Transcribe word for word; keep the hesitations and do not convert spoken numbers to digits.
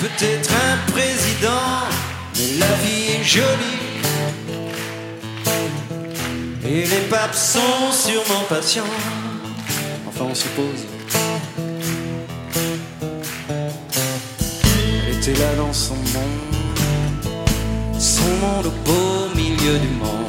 peut-être un président, mais la vie est jolie. Et les papes sont sûrement patients. Enfin, on suppose. Elle était là dans son monde, son monde au beau milieu du monde.